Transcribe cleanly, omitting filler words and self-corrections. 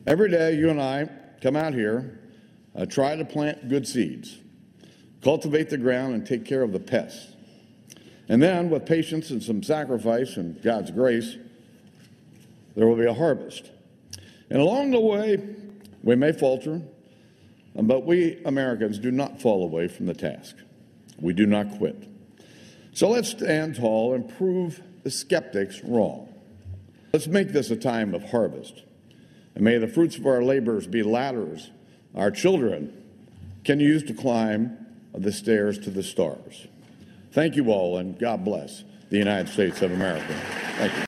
Every day, you and I come out here, try to plant good seeds, cultivate the ground, and take care of the pests. And then, with patience and some sacrifice and God's grace, there will be a harvest. And along the way, we may falter, but we Americans do not fall away from the task. We do not quit. So let's stand tall and prove the skeptics wrong. Let's make this a time of harvest. And may the fruits of our labors be ladders our children can use to climb the stairs to the stars. Thank you all, and God bless the United States of America. Thank you.